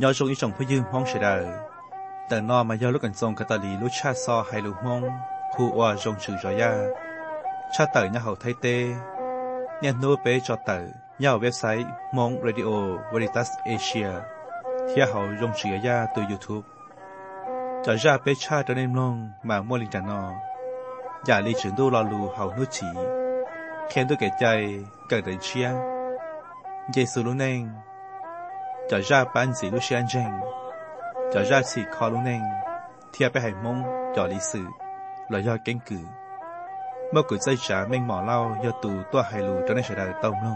nhớ trong ý trong phía dương mong sẽ đờiแต่นอมาย่อลูกกันทรงกตาลีลูกชาซอไฮลูมงผู้ว่าจงชื่อจอยาชาเตอร์ย่าเขาไทเตเนี่ยโน้เปจอเตอร์ย่าเว็บไซต์มงเรดิโอเวริตัสเอเชียที่เขาจงชื่อยาตัวยูทูบจอยาเปชาตัวเนมลงมามัวลิงจันนออย่าลีถึงดูรอลูเขานุชีเขียนตัวแก่ใจเกิดเชียเยซูลุเนงจอยาปันสีลูกเชียนเจงจอยาสีคอลุเนงเทียบไปให้มงจอลิสือลอยยอเก่งกือเมื่อกุใจจ๋าเม่งหมอเล่ายอตูตัวไฮลูจนได้เฉดต้มลง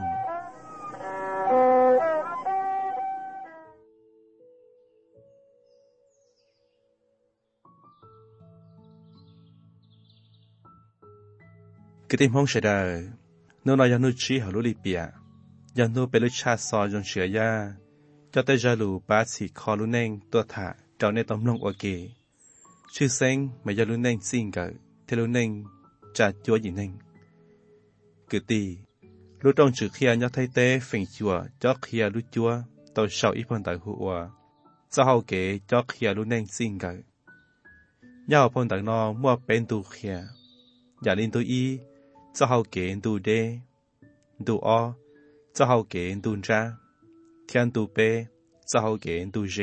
กติมงเฉดโนนอยานุชีหาลุลิเปียยานุเป็นลูกชาซอจนเฉือยาเจ้าแต่จาลูปาสีคอลุเนงตัวถาเจ้าในต้มลงโอเคชื่อเซ็งไม่ยาลุเนงซิงเกอเทลุเนงจัดจัวหญิงเนงคือตีรู้ต้องจืดเขียนยอดไทเต้ฝิ่งจัวจอกเขียรู้จัวตัวชาวอีพอนต่างหัวเจ้าเฮาเก๋จอกเขียรู้เนงซิงเกอย่าพอนต่างนอมั่วเป็นตูเขียอย่าลินตัวอีเจ้าเฮาเก๋ตูเดตูอ้อเจ้าเฮาเก๋ตูจ้าเทียนตูเป้เจ้าเฮาเก๋ตูเจ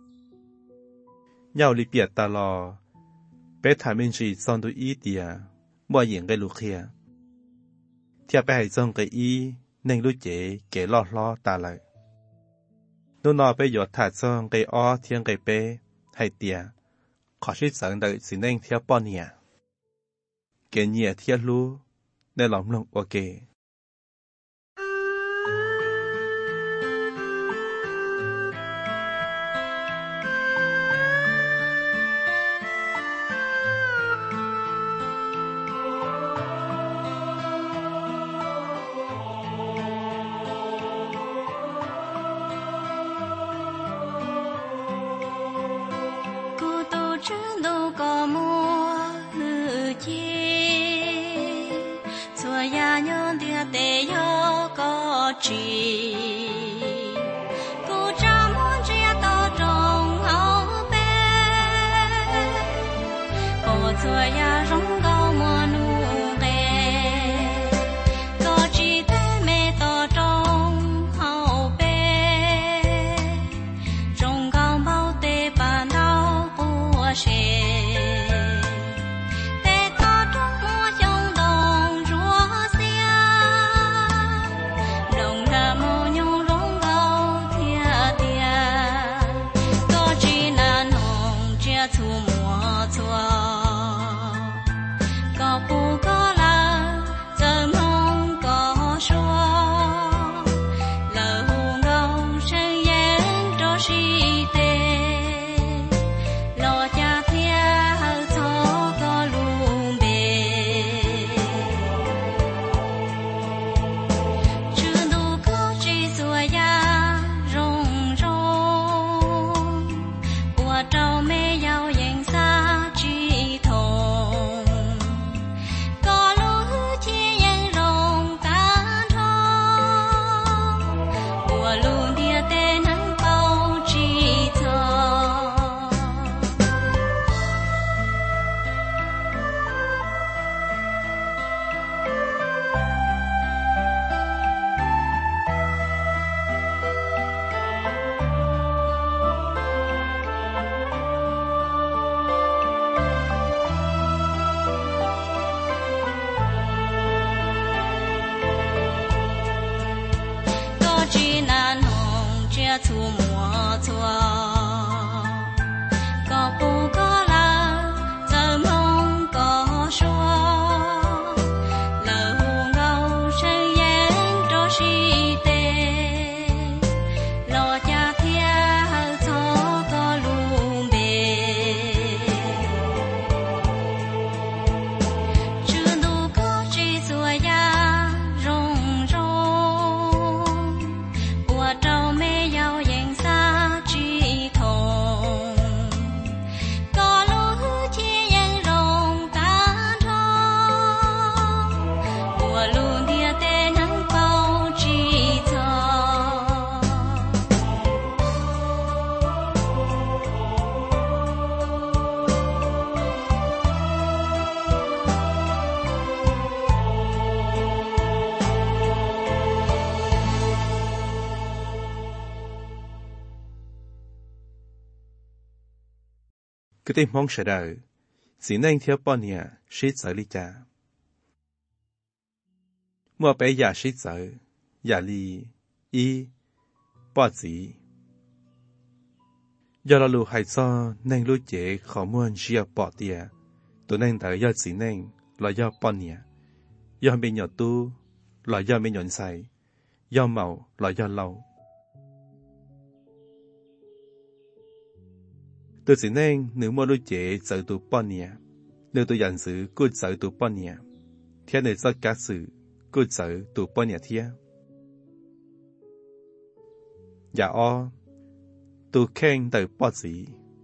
ย่าลิเปียตาลอเป้ถามินจีซอนตูอีเดียบ่ยิงไกลูกเขียเทียบไปให้จงไกอีเน่งรู้เจ๋เก๋ล่อล้อตาเลยนู่นนอไปหยดถาดจงไกอ้อเทียงไกเป้ให้เตียขอชื่อสังเดสิเน่งเทียบป้อนเนี่ยเก๋เนี่ยเทียรู้ในหลอมลงโอเค我找没有颜色。 cứ tìm mong sẽ đời chỉ nên theo bọn nhà sĩ sở lý cha mua bé giả sĩ sở giả lý y bỏ gì do là lù hay so nên lù chế khó muốn chia bỏ tiền tụi nên tới do chỉ nên là do bọn nhà do bên nhỏ tu là do bên nhọn xài do màu là do lâu tôi chỉ nên nếu mua lúa chế tự tụ bọn nhà nếu tôi nhận sự cứ tự tụ bọn nhà theo nơi cho cả sự cứ tự tụ bọn nhà theo dạ o tôi khen từ bọn gì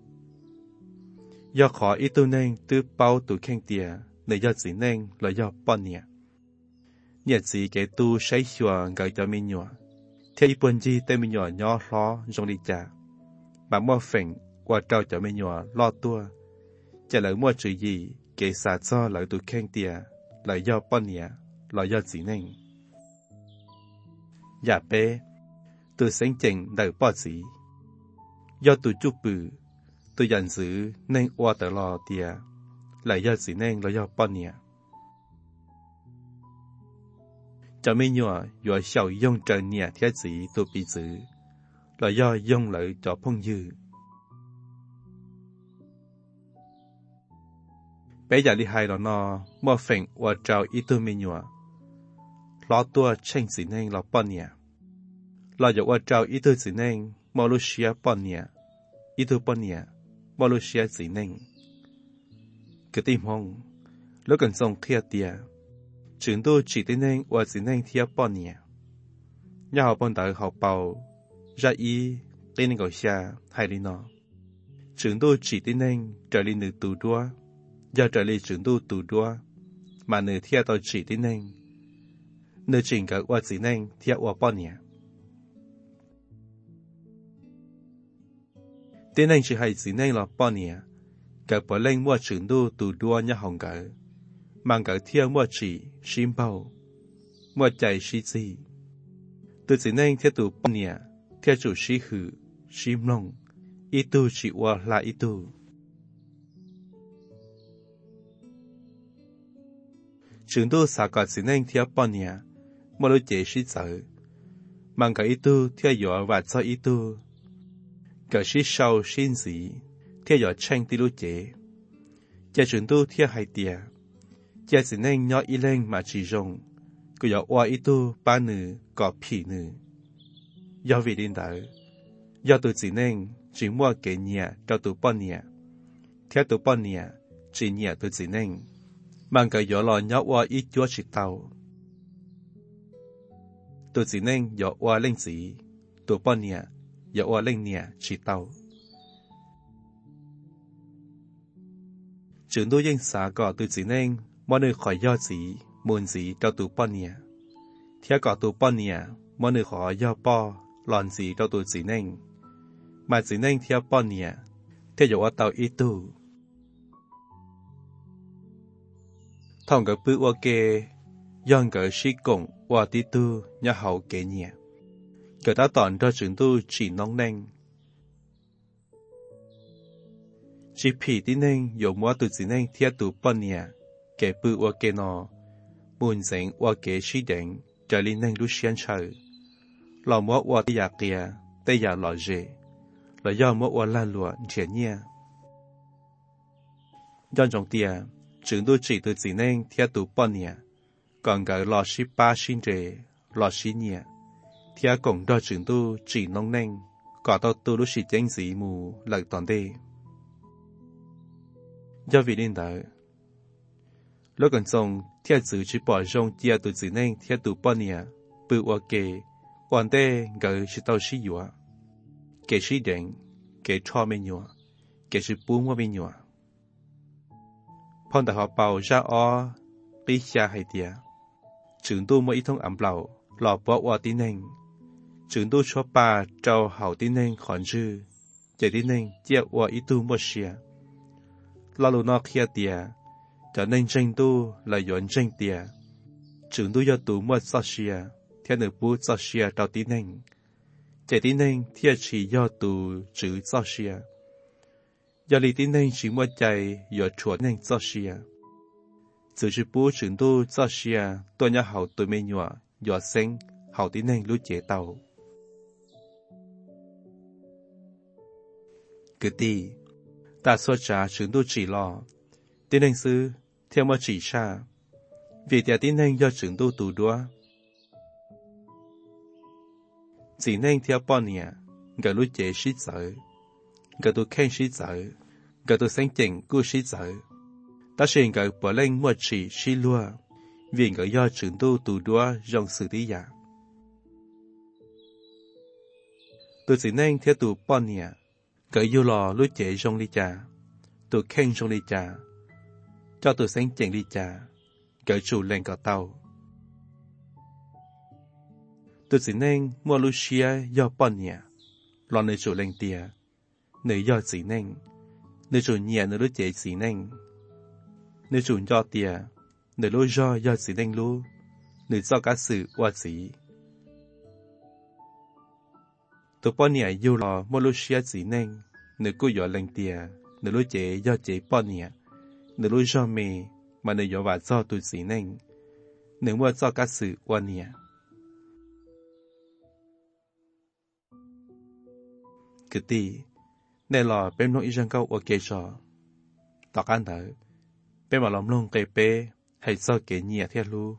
do khó ít tôi nên tôi bao tôi khen tiền nơi do chỉ nên là do bọn nhà nhật gì cái tu xây xóa gọi cho mình nhỏ theo ý buồn gì tên mình nhỏ nhỏ lo trong đi trả mà mua phèn qua trao cho mình nhỏ lo tua trả lời mua chữ gì kể xa cho lời tụi khen tiền là do bọn nhà là do chỉ nên dạ bé tôi sinh trình đời bỏ gì do tụi chụp bự tôi nhận giữ nên qua tờ lo tiền là do chỉ nên là do bọn nhà cho mình nhỏ do shao dùng trợ nhà thiết gì tôi bị giữ là do dùng lợi cho phong dư bây giờ đi hai nó mua phèn và trao ít tôi mình nhỏ lo tua tranh chỉ nên là bọn nhà là do và trao ít tôi chỉ nên Malaysia bọn nhà ít tôi bọn nhà Malaysia chỉ nên cái tim hông lúc cần dùng kia tiền chúng tôi chỉ tên nên và chỉ nên theo bọn nhà nhà họ bọn đại học bảo ra ý tên nên gọi xa hay đi nó chúng tôi chỉ tên nên trở lên nữ tù đua do trở lên chúng tôi tù đua mà nữ theo tôi chỉ tên nên nữ chỉnh cả và chỉ nên theo và bọn nhà tên nên chỉ hay chỉ nên là bọn nhà cả bọn lên mua chúng tôi tù đua nhà hồng cả mang cả theo mua chỉ sim bao mua chạy xí gì tôi chỉ nên theo tụ bọn nhà theo chủ xí hử sim long ít tu chỉ qua là ít tu chúng tôi xả cả chỉ nên theo bọn nhà mua lối chế xí sợ mang cả ít tu theo dõi và cho ít tu cả xí sau xin gì theo dõi tranh tí lối chế cho chúng tôi theo hai tia cha chỉ nên nhỏ ít lên mà chỉ dùng, cứ giờ qua ít tu ba nữ có phỉ nữ, do vì đến đó, do tôi chỉ nên chỉ mua cái nhà cho tôi bọn nhà, theo tôi bọn nhà chỉ nhà tôi chỉ nên, mang cái giờ lo nhỏ qua ít chúa chỉ tàu, tôi chỉ nên giờ qua lên gì, tôi bọn nhà giờ qua lên nhà chỉ tàu. Chúng tôiยังสาก่อtôi chỉ nên mọi người khỏi do gì, muốn gì cho tụi bọn nhà. Theo có tụi bọn nhà, mọi người khỏi do bỏ, làm gì cho tụi chỉ nên. Mà chỉ nên theo bọn nhà, theo dõi tàu ít tụ. Thông cái bữa kê, dọn cái sĩ cộng và tí tu nhà hậu kế nhà. Cái ta tỏn cho chúng tôi chỉ nông nênh. Chỉ phỉ tí nên dụ mua tụi chỉ nên theo tụi bọn nhà. Cái bữa và cái nó muốn dẫn và cái suy định trở lên nên lúc sáng trời là mỗi và cái nhà kia cái nhà lò dễ là do mỗi và lan lụa trẻ nhẹ do trong tia chúng tôi chỉ từ chỉ nên theo tụ bọn nhà còn cái lò xí ba xin rể lò xí nhẹ theo cùng đó chúng tôi chỉ nông nên có tao tôi lúc xí chân gì mù lại toàn đây do vì đến đó lúc còn xong theo chữ chỉ bỏ rong chia từ chỉ nên theo từ bọn nhà bự và kề hoàn tế gửi chỉ tao xí dọa kể xí định kể cho mình nhọ kể chỉ buông qua mình nhọ phong đại họ bảo ra o bị xa hay tiệt chúng tôi mới thông ẩm lầu lò bỏ qua tí nên chúng tôi cho bà trao hậu tí nên khoản dư chỉ tí nên chia qua ít tu một xia lo lù nó kia tiệt cho nên tranh tu là dọn tranh tiệt chúng tôi do tu mua sao xia theo nửa bút sao xia trao tí nên chỉ tí nên theo chỉ do tu chữ sao xia giờ lý tin nên chỉ mua chạy giờ chuột nên cho xia giờ chỉ bố chuyển đô cho xia tôi nhà hậu tôi mê nhọ giờ sinh hậu tin nên lú chế tàu cứ đi ta so trả chuyển đô chỉ lo tin nên sư theo mà chỉ xa vì त्या tin nên do chuyển đô tù đua chỉ nên theo bọn nhà cái lú chế sĩ sợ cái tôi khen sĩ sợ cái tôi sáng chỉnh cô sĩ sợ ta xin cái bỏ lên mua chỉ sĩ lúa vì cái do chuyển đô tù đua dòng xử lý giả tôi chỉ nên theo tù bọn nhà cái yêu lò lú chế trong đi trà tôi khen trong đi trà cho tôi sáng chỉnh đi trà cái chủ lên cả tàu tôi chỉ nên mua Lucia do bọn nhà lo nơi chủ lên tia nơi do chỉ nên nơi chủ nhà nơi lú chế chỉ nên nơi chủ do tia nơi lú do chỉ nên lú nơi do cả sự qua chỉ tôi bọn nhà yêu lo mua Lucia chỉ nên nơi cô do lên tia nơi lú chế do chế bọn nhà nơi lú do mì mà nơi do và do tôi chỉ nên nơi mua do cả sự qua nhà cứ đi này là bên nội dân câu ok cho tao ăn thở bên mà lòng lông cây bê hay do kể nhẹ theo lu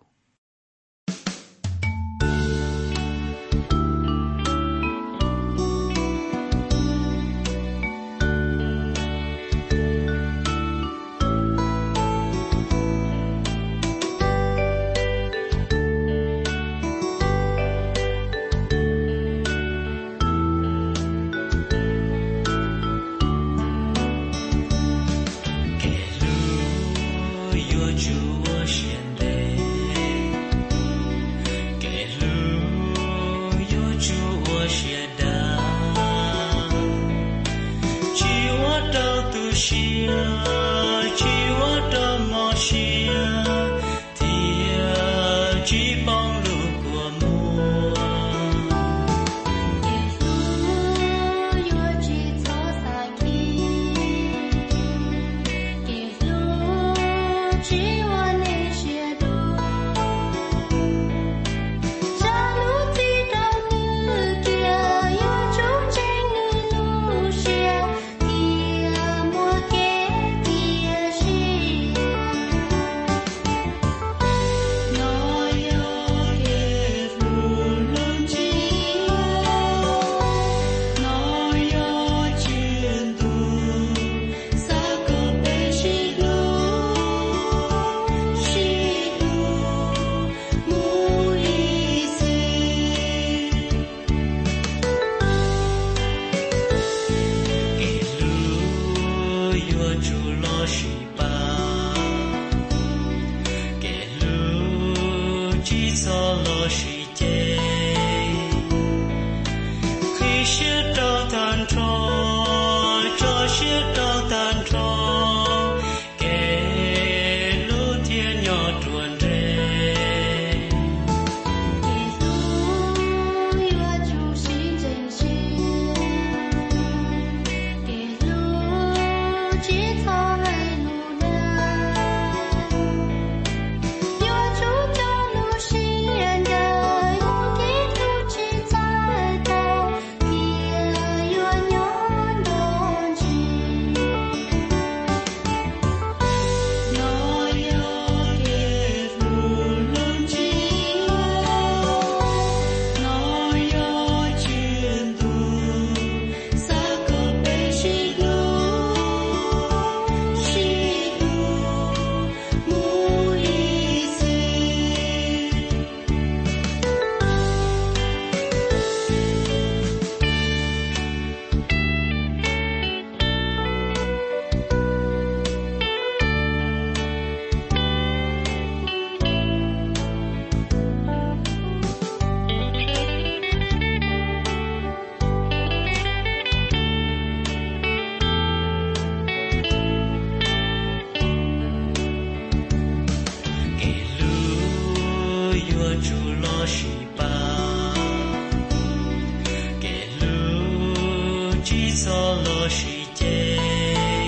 chỉ so lo shi chế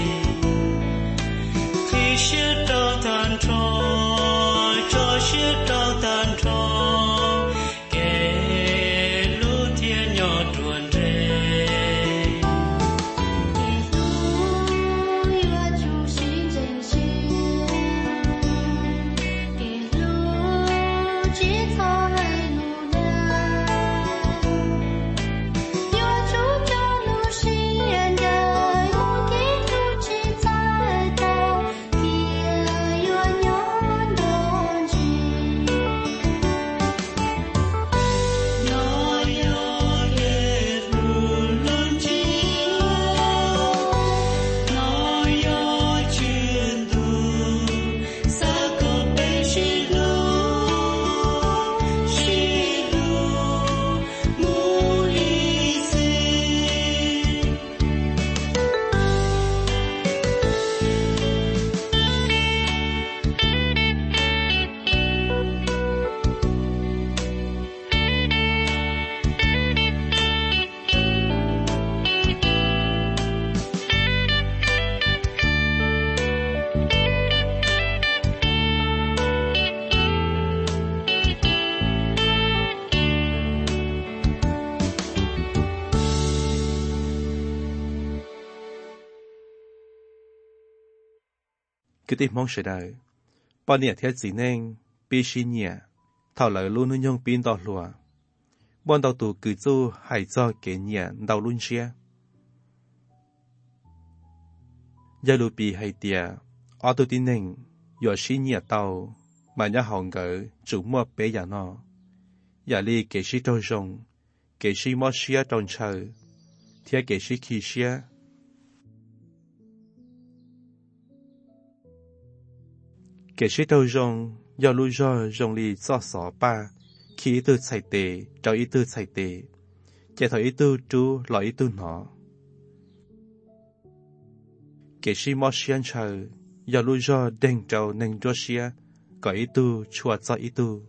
Cứ tiếp mong sẽ đời. Bọn nhẹ thiết gì nên, bí xí nhẹ, thảo lợi luôn nâng nhông pin đỏ lùa. Bọn đầu tù cử du hải do kế nhẹ đào luôn xia. Gia lù bì hay tìa, ở tù tin nên, dò xí nhẹ tàu, mà nhá hồng gỡ, chủ mua bế giả nó. Giả li kế xí trâu rồng, kế xí mò xia tròn chờ, thiết kế xí khi xia. Kế sĩ đầu rong, do lưu do rong li do xó ba, khi ý tư chạy tề, cho ý tư chạy tề, chạy thọ ý tư trú lọ ý tư nó. Kế sĩ mò xiên chờ, do lưu do đền trâu nâng rô xia, có ý tư chua cho ý tư.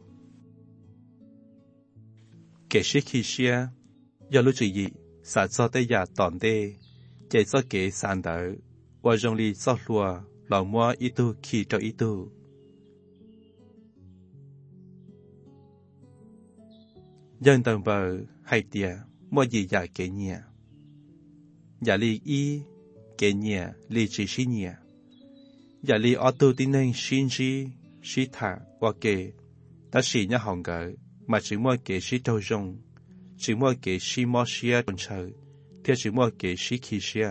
Kế sĩ khi xia, do lưu chú ý, xả cho tê giả tỏn tê, chạy cho kế sản đỡ, và rong li do lùa, lọ mua ý tư khi cho ý tư. Dân tầng bờ hay tìa mua gì giả kế nhẹ. Giả li y kế nhẹ li chỉ xí nhẹ. Giả li ở tu tin nên xin xí xí thả qua kế. Ta xí nhá hồng gỡ mà chỉ mua kế xí trâu rong. Chỉ mua kế xí mò xía tròn chờ. Thế chỉ mua kế xí khí xía.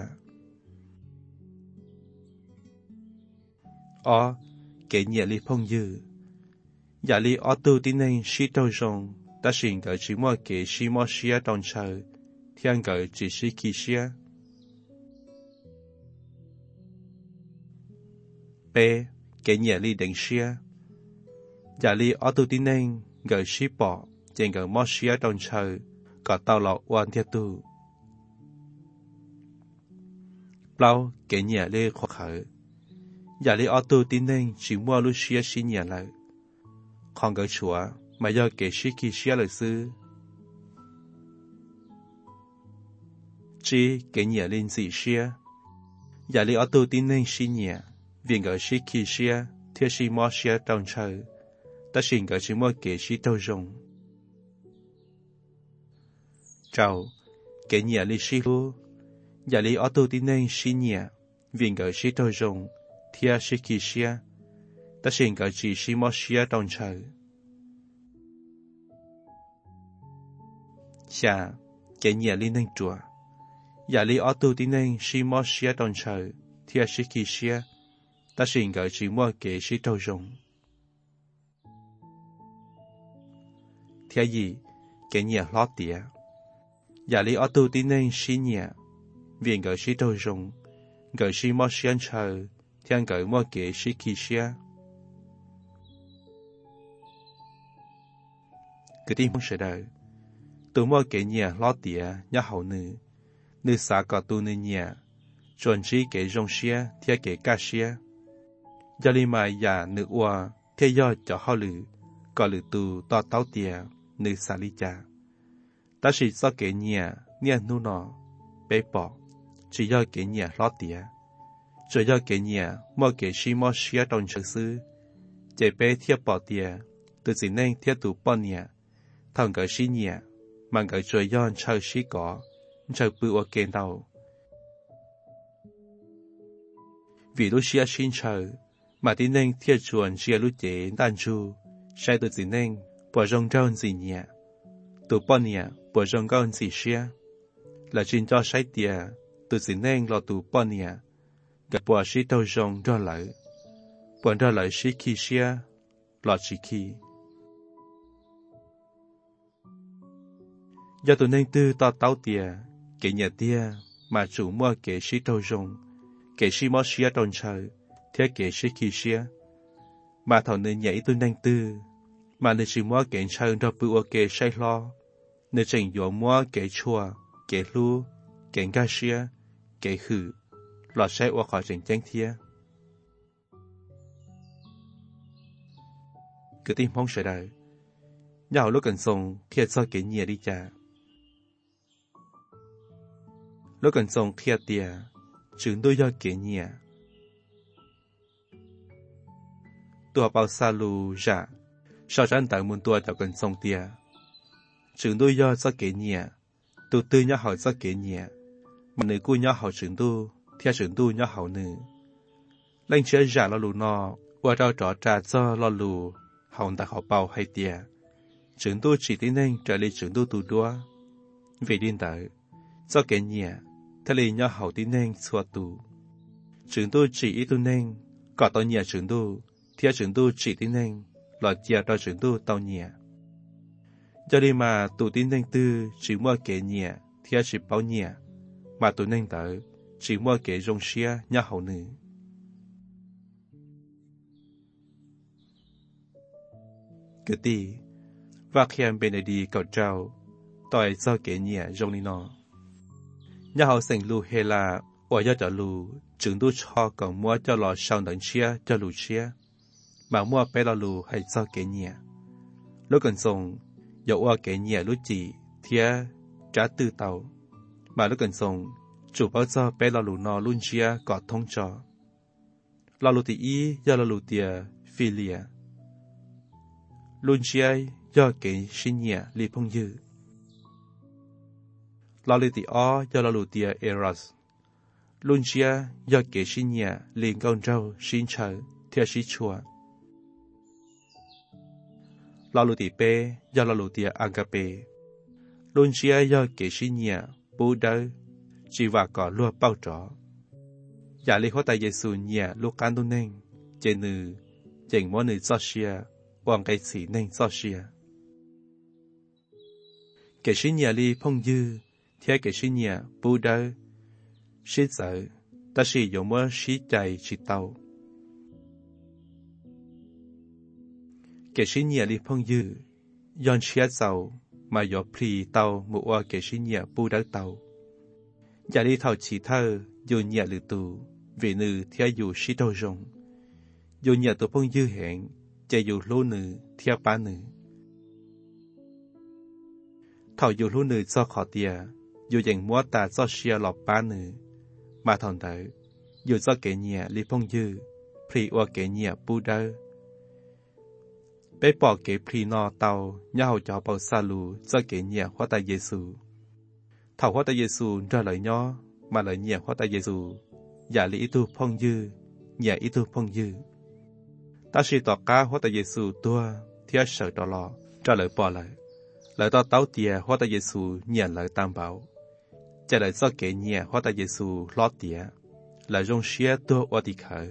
Ở kế nhẹ li phong dư. Giả li ở tu tin nên xí trâu rong. Ta xin gỡ chỉ mua kế xí mò xía tròn chờ. Thiên gỡ chỉ xí khí xía. B. Kế nhẹ li đánh xía. Giả li ở tu tin nên gỡ xí bỏ. Trên gỡ mò xía tròn chờ. Có tàu lọ oan thiết tu. Bao kế nhẹ li khó khởi. Giả li ở tu tin nên chỉ mua lưu xía xí nhẹ lại. Còn gỡ chúa. Mà do kế sĩ kỳ xía lời sư. Chỉ kế nhẹ lên dị xía. Giả lý ở tu tin nên xí nhẹ. Viện gỡ sĩ kỳ xía. Thiết sĩ mò xía trong trời. Ta xin gỡ sĩ mò kế sĩ trâu rồng. Chào. Kế nhẹ lý sĩ lưu. Giả lý ở tu tin nên xí nhẹ. Viện gỡ sĩ trâu rồng. Thiết sĩ kỳ xía. Ta xin gỡ chỉ sĩ mò xía trong trời. Xa, kế nhẹ li nâng chùa. Giả li ở tu tin nên xí mò xía tròn trời, thịa xí kỳ xía. Ta xin gỡ chỉ mua kế xí trâu rồng. Thịa gì, kế nhẹ lót tía. Giả li ở tu tin nên xí nhẹ, viện gỡ xí trâu rồng, gỡ xí mò xía trời, thịa gỡ mua kế xí kỳ xía. Cứ tin mong sẽ đời. Tụ mua kế nhẹ lót tía nhá hậu nữ. Nữ xá có tu nữ nhẹ. Chuẩn trí kế rong xía thịa kế ca xía. Giả li mà giả nữ ua thịa do cho họ lử. Có lử tù to táo tía nữ xá li cha. Ta chỉ do kế nhẹ nhẹ nu nọ bế bỏ. Chỉ do kế nhẹ lót tía. rồi do kể nhà mua kể xí mua xía trong chợ xứ chạy bé thiệp bỏ tiền từ chỉ nên thiệp tụ bỏ nhà thằng cái xí nhà mà cái rồi do chơi xí có chơi bự ở kênh đầu vì lúc xía xin chơi mà tin nên thiệp chuẩn xía lúc chế đàn chu sai từ chỉ nên bỏ rong trâu gì nhà tụ bỏ nhà bỏ rong trâu gì xía là chuyện cho sai tiền từ chỉ nên lo tụ bỏ nhà gặp bỏ xí tàu rong cho lại bỏ ra lại xí khi xía lo chỉ khi do tụi nên tư to táo tiền kể nhà tiền mà chủ mua kể xí tàu rong kể xí mót xía trong trời thế kể xí khi xía mà thằng nên nhảy tụi nên tư mà nên chỉ mua kể chơi cho bự kể say lo nên chỉnh dỗ mua kể chua kể lu kể ga xía kể hử lọt xe qua khỏi chỉnh chánh thia cứ tin mong sẽ đời nhau lúc cần sông khi cho kể nhẹ đi cha lúc cần sông khi tia chứng đôi do kể nhẹ tua bao xa lù giả sau trận tận muốn tua cho cần sông tia chứng đôi do cho kể nhẹ tu tư nhau hỏi cho kể nhẹ mà nữ cô nhau hỏi chứng tu theo chứng tu nhau hỏi nữ lên chơi giả lo lù nọ qua trao trò trà cho lo lù hồng tại họ bao hay tia chứng tu chỉ tin nên trở lại chứng tu đua vì điên tới do kể nhẹ thế là nhau hỏi tin nên xua tu chứng tu chỉ ý tu nên có tao nhẹ chứng tu theo chứng tu chỉ tin nên lo chia cho chứng tu tao nhẹ cho đi mà tụ tin nên tư chỉ mua kể nhẹ theo chỉ bao nhẹ mà tụ nên tới chỉ mua kể rong xia nhau hậu nữ cứ đi và khi em bên đi cầu trao tỏi do kể nhẹ rong đi nọ nhau hậu sinh lu hay là ở do cho lu chứng tu cho còn mua cho lò sau đằng chia cho lu chia mà mua bé lò lu hay do kể nhẹ lúc cần dùng dẫu ở kể nhẹ lúc chỉ thia trả tư tàu mà lúc cần dùng chủ bảo cho bé lò lù nọ luôn chia có thông cho lò lù thì ý do lò lù tia philia luôn chia do kể sinh nhẹ li phong dư lò lù thì ó do lò lù tia eros luôn chia do kể sinh nhẹ liền con trâu sinh chờ theo sĩ chùa lò lù thì bê do lò lù tia agape luôn chia do kể sinh nhẹ bố đỡ chỉ và có lúa bao trọ giả lý hóa tại Giêsu nhẹ lúc can tu nên trên nữ chỉnh mỗi nữ do xia hoàng cái sĩ nên do xia kể sinh nhẹ li phong dư theo kể sinh nhẹ bố đỡ sĩ sợ ta sĩ dùng mỗi sĩ chạy chỉ tàu kể sinh nhẹ li phong dư yon chia giàu mà do phi tàu một oa kể sinh nhẹ bố đỡ tàu giả đi thảo chỉ thơ dù nhẹ lử tù vì nữ theo dù sĩ đô rồng dù nhẹ tù phong dư hẹn chạy dù lô nữ theo bá nữ thảo dù lô nữ do khó tìa dù dành mua ta do xia lọc bá nữ mà thằng tới dù do kể nhẹ li phong dư phi oa kể nhẹ bù đơ bé bỏ kể phi no tàu nhau cho bao xa lù do kể nhẹ hóa tại Giêsu thảo hóa tại Giêsu ra lời nhỏ mà lời nhẹ hóa tại Giêsu giả lý tu phong dư nhẹ ý tu phong dư ta sĩ tỏ cá hóa tại Giêsu tua theo sợ đó lò ra lời bỏ lời to táo tìa hóa tại Giêsu nhẹ lời tam bảo trả lời do kể nhẹ hóa tại Giêsu lót tìa lời rong xía tua ở đi khởi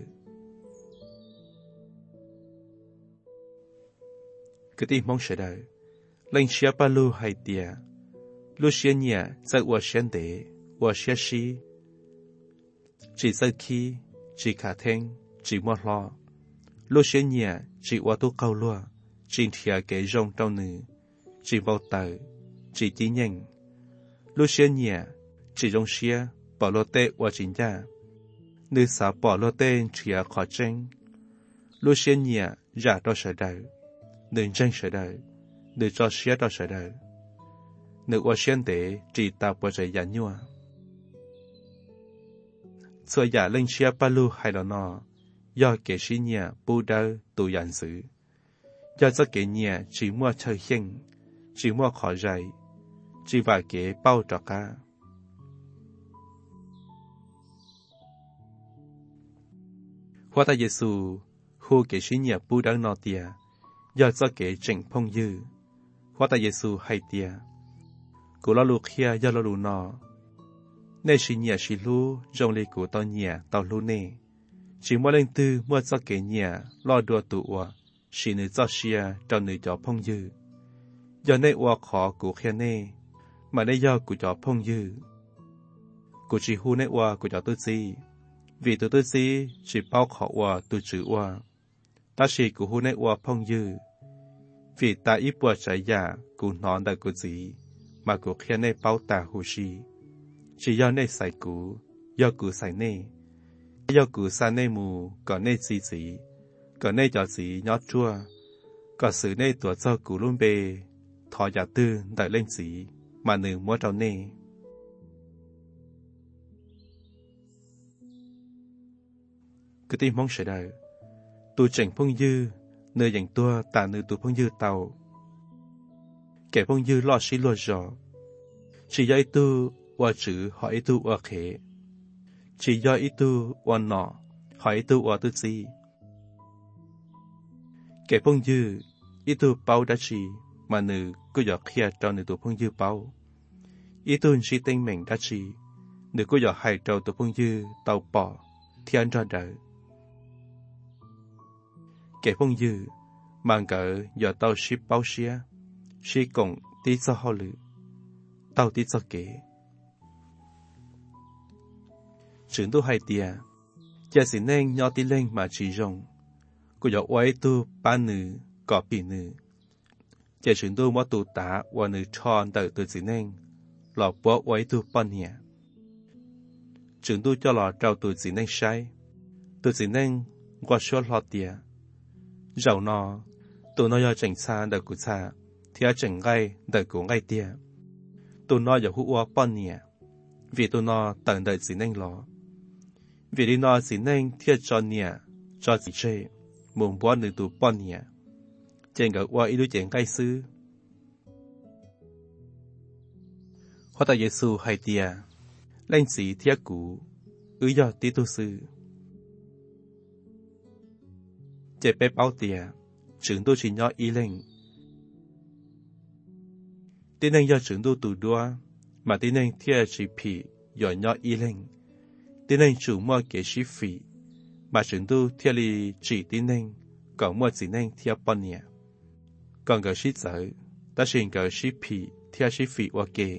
cứ tin mong sẽ đời lên xía ba lu hay tìa lúc xưa nhẹ在我先得我学习chỉ sau khi chỉ khả thiên chỉ mua lo lúc xưa nhẹ chỉ qua tu câu lúa chỉ thìa kể rong trong nữ chỉ bao tờ chỉ chỉ nhanh lúc xưa nhẹ chỉ rong xía bỏ lô tê qua chính gia nữ xã bỏ lô tê thìa khó tranh lúc xưa nhẹ giả đó sở đời nữ tranh sở đời nữ cho xía đó sở đời nữ qua xuyên tế chỉ tạo bởi giải nhua xua giả lên chia ba lu hay là nọ do kẻ sĩ nhà bù đau tù dàn sự do cho kẻ nhà chỉ mua chơi khen chỉ mua khỏi dạy chỉ và kẻ bao trọ cả hoa ta Giêsu khu kẻ sĩ nhà bù đau nọ tia do cho kẻ chỉnh phong dư hoa ta Giêsu hay tia cụ lo lù kia do lo lù nọ nên sĩ nhà sĩ lù trong lì cụ tao nhà tao lù nè chỉ mua lên tư mua cho kẻ nhà lo đùa tụ sĩ nữ cho xia cho nữ cho phong dư do nên khó cụ kia nè mà đây do cụ cho phong dư cụ chỉ hu nè cụ cho tôi gì vì tôi gì chỉ bao khó tôi chữ ta chỉ cụ hu nè phong dư vì ta ít bùa trái giả cụ nón đại cụ gì mà cụ kia nè bao ta hu xì chỉ do nè sai cụ do cụ sai nè do cụ sa nè mù còn nè gì còn nè cho gì nhót chua còn sự nè tuổi cho cụ luôn bề thọ giả tư đại lên gì mà nữ mua trâu nè cứ tìm mong sẽ đời tu chỉnh phong dư nơi dành tua ta nữ tu phong dư tàu kẻ phong dư lo xí lo rõ chỉ do tu qua chữ hỏi tu qua khế chỉ do tu qua nọ hỏi tu qua tu gì kẻ phong dư tu bao đã chỉ mà nữ cứ dọ kia cho nữ tu phong dư bao tu chỉ tên mình đã chỉ nữ cứ dọ hai trâu tu phong dư tàu bỏ thiên ra đời kẻ phong dư mang cỡ dọ tàu ship bao xia shi cộng tí cho họ lử tàu tí cho kẻ trưởng tu hai tia cha xin nên nhỏ tí lên mà chỉ rong cứ dọ quay tu ba nữ cọ bị nữ cha trưởng tu mất tu tá và nữ tròn tự tự xin nên lọ bỏ quay tu ban nhà trưởng tu cho lọ trâu tu xin nên sai tu xin nên qua số lọ tia giàu nó tụi nó do chỉnh xa đời của xa thì chỉnh ngay đời của ngay tia tụi nó giờ hút ban nhà vì tụi nó tận đời xin nên lọ vì đi nó xin nên thiết cho nhà cho chỉ chơi muốn bỏ nữ tụ ban nhà trên cái qua ít đứa chuyện gây sư hoa ta Giêsu hay tia lên sĩ thiết cũ do tí tu sư chế bếp áo tia trưởng tu chỉ nhỏ ý lên tí nên do trưởng tu tụ đua mà tí nên thiết chỉ phỉ do nhỏ ý lên tí nên chủ mua kế sĩ phỉ mà trưởng tu thiết li chỉ tí nên còn mua chỉ nên thiết ban nhà còn cái sĩ tử ta xin cái sĩ phỉ thiết sĩ phỉ qua kế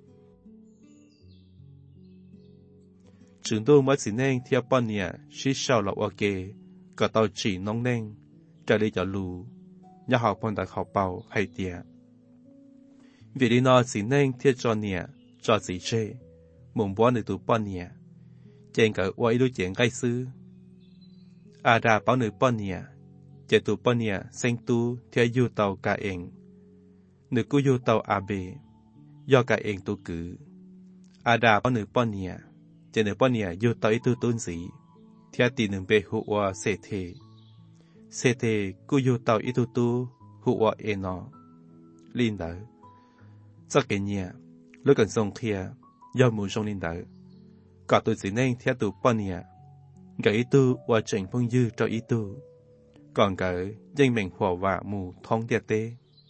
trưởng tu mới chỉ nên thiết ban nhà sĩ sau là qua kế cả tàu chỉ nông nên trở đi cho lù nhà học phong đại học bảo hay tiệt vì đi nó chỉ nên thiết cho nhà cho gì chơi muốn bỏ được tụ ban nhà trên cái quay đôi chuyện gây sư ra bảo nữ ban nhà chạy tụ ban nhà sinh tu theo du tàu cả eng nữ cứ du tàu bê do cả eng tu cử ra bảo nữ ban nhà chạy nữ ban nhà du tàu ít tu tôn gì theo tiền nữ bê hụt qua sẽ thế cứ du tàu ít tu hụt qua nó linh đỡ cho cái nhà lúc cần sông kia do mùi sông linh đỡ cả tôi chỉ nên theo tụ ban nhà cái tu và chỉnh phong dư cho ý tu còn cái danh mình hòa và mù thông địa tế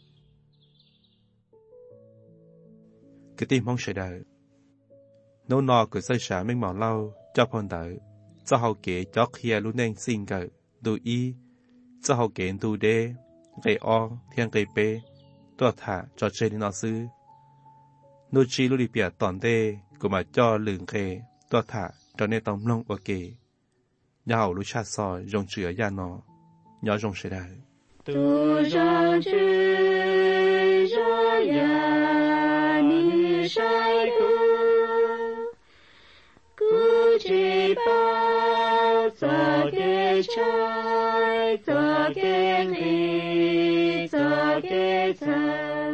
cái tim mong sẽ đợi nấu nọ của xây xã mình mỏ lâu cho phong đợi cho hậu kế cho kia luôn nên xin cái đủ ý cho hậu kế đủ đê cái o thiên cái bê tôi thả cho chơi đi nó sư nô chi lúc đi bịa toàn đê của mà cho lường kề tôi thả cho nên tông lông ok nhà hậu lúc cha soi dùng chữ ở nó nhỏ dùng sẽ đại tu rằng chữ cho ya ni sai ku chỉ bao cho cái trái cho cái ly cho cái trái